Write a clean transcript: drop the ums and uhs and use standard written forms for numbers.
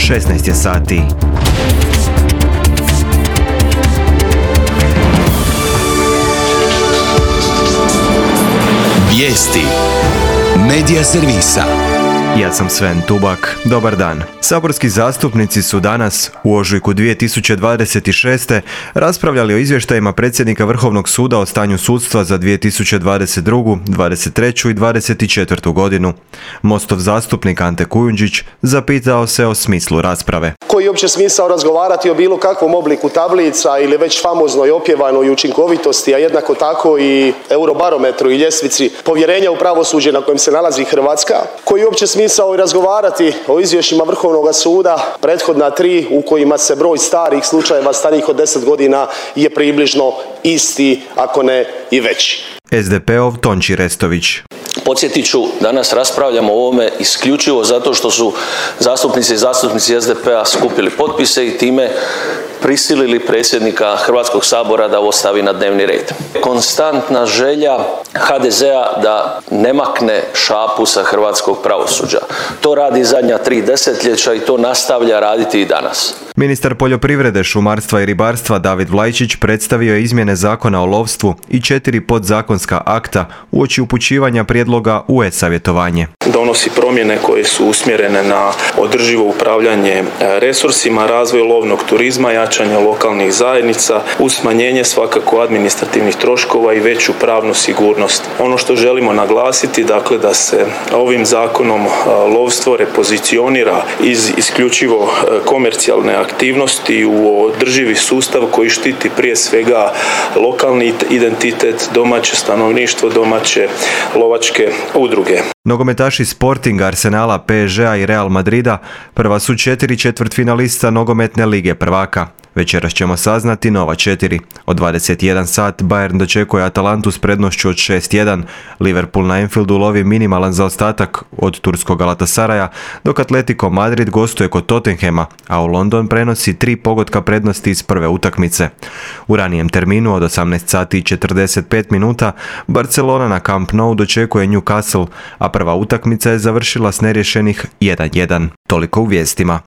16 je sati. Vijesti Medija servisa. Ja sam Sven Tubak. Dobar dan. Saborski zastupnici su danas, u ožujku 2026. raspravljali o izvještajima predsjednika Vrhovnog suda o stanju sudstva za 2022., 23. i 24. godinu. Mostov zastupnik Ante Kujundžić zapitao se o smislu rasprave. Koji je uopće smisao razgovarati o bilo kakvom obliku tablica ili već famoznoj opjevanoj učinkovitosti, a jednako tako i Eurobarometru i ljestvici povjerenja u pravosuđe na kojem se nalazi Hrvatska? Koji je uopće smisao i razgovarati o izvješćima Vrhovnog suda, prethodna 3 u kojima se broj starih slučajeva starijih od 10 godina je približno isti, ako ne i veći. SDP-ov Tonči Restović. Podsjetit ću, danas raspravljamo o ovome isključivo zato što su zastupnici i zastupnici SDP-a skupili potpise i time prisilili predsjednika Hrvatskog sabora da ovo stavi na dnevni red. Konstantna želja HDZ-a da ne makne šapu sa hrvatskog pravosuđa. To radi zadnja 3 desetljeća i to nastavlja raditi i danas. Ministar poljoprivrede, šumarstva i ribarstva David Vlajčić predstavio je izmjene Zakona o lovstvu i 4 podzakonska akta uoči upućivanja prijedloga u e-savjetovanje. Donosi promjene koje su usmjerene na održivo upravljanje resursima, razvoj lovnog turizma, jačanje lokalnih zajednica, uz smanjenje svakako administrativnih troškova i veću pravnu sigurnost. Ono što želimo naglasiti, dakle, da se ovim zakonom lovstvo repozicionira iz isključivo komercijalne aktivnosti u održivi sustav koji štiti prije svega lokalni identitet, domaće stanovništvo, domaće lovačke udruge. Nogometaši Sportinga, Arsenala, PSG-a i Real Madrida prva su 4 četvrtfinalista nogometne lige prvaka. Večeras ćemo saznati nova 4. Od 21 sat Bayern dočekuje Atalantu s prednošću od 6-1. Liverpool na Anfieldu lovi minimalan zaostatak od turskog Galatasaraja, dok Atletico Madrid gostuje kod Tottenhema, a u London prenosi 3 pogotka prednosti iz prve utakmice. U ranijem terminu od 18 sati i 45 minuta Barcelona na Camp Nou dočekuje Newcastle, a prva utakmica je završila s neriješenih 1-1. Toliko u vijestima.